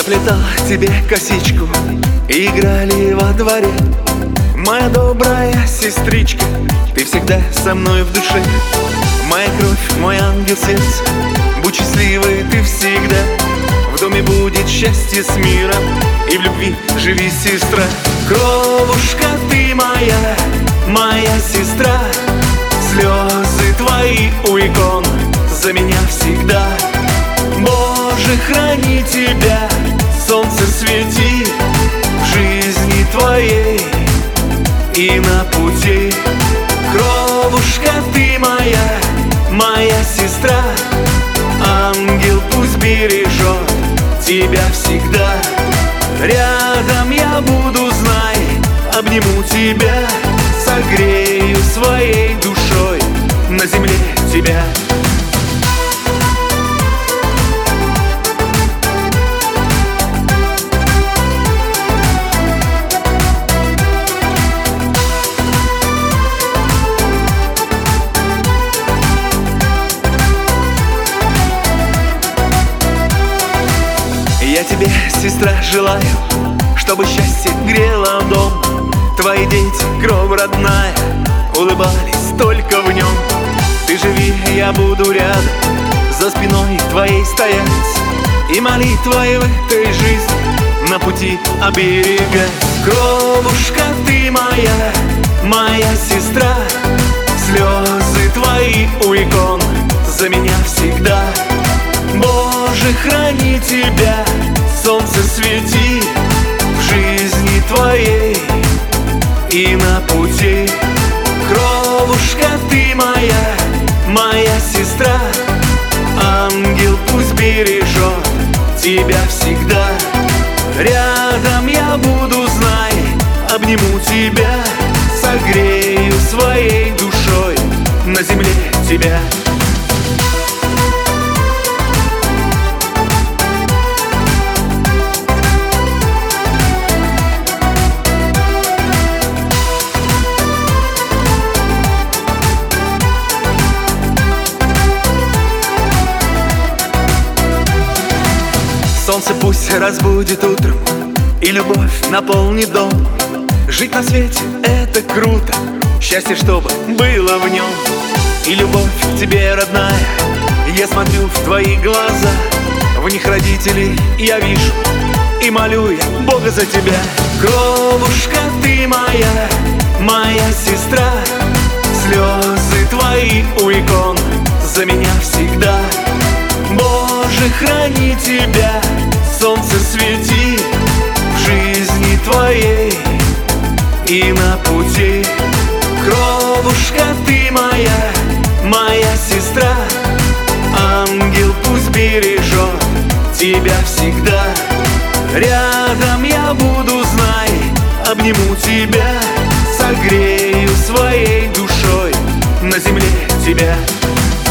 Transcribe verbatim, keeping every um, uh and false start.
заплетал тебе косичку, играли во дворе. Моя добрая сестричка, ты всегда со мной в душе. Моя кровь, мой ангел сердца, будь счастливой ты всегда. В доме будет счастье с миром, и в любви живи, сестра. Кровушка ты моя, моя сестра, слезы твои у икон за меня всегда. Боже, храни тебя, солнце свети в жизни твоей и на пути. Кровушка ты моя, моя сестра, ангел пусть бережет тебя всегда. Рядом я буду, знай, обниму тебя, согрею своей душой на земле тебя. Я тебе, сестра, желаю, чтобы счастье грело дом. Твои дети, кровь родная, улыбались только в нем. Ты живи, я буду рядом, за спиной твоей стоять, и молитвой в этой жизни на пути оберегать. Кровушка ты моя, моя сестра, слезы твои у икон за меня всегда. Боже, храни тебя, солнце свети в жизни твоей и на пути. Кровушка ты моя, моя сестра, ангел пусть бережет тебя всегда. Рядом я буду, знай, обниму тебя, согрею своей душой на земле тебя. Солнце пусть разбудит утром, и любовь наполнит дом. Жить на свете — это круто, счастье, чтобы было в нем. И любовь к тебе, родная, я смотрю в твои глаза, в них родителей я вижу, и молю я Бога за тебя. Кровушка ты моя, моя сестра, слезы твои у икон за меня всегда. Боже, храни тебя, солнце свети в жизни твоей и на пути. Кровушка ты моя, моя сестра, ангел пусть бережет тебя всегда. Рядом я буду, знай, обниму тебя, согрею своей душой на земле тебя.